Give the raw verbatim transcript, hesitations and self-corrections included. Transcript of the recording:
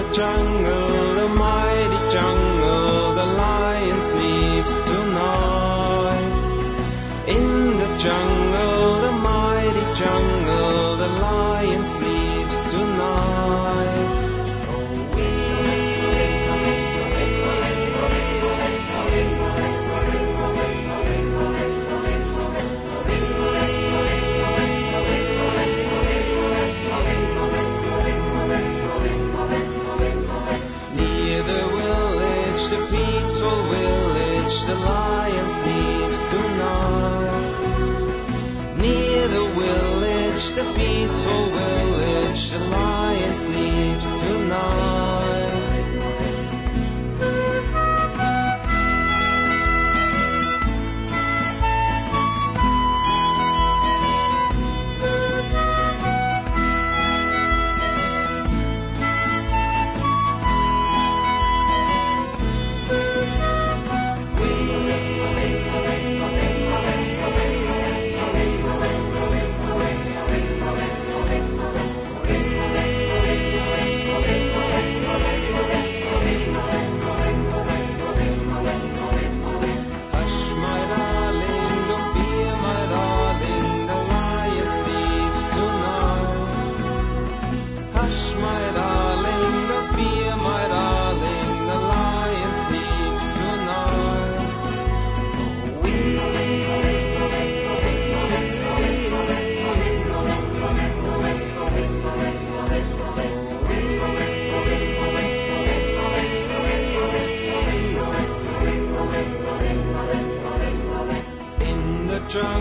jungle, the mighty jungle, the lion sleeps tonight. In the jungle, the mighty jungle, the lion sleeps tonight. Peaceful village, the lion sleeps tonight. Near the village, the peaceful village, the lion sleeps tonight. Jungle.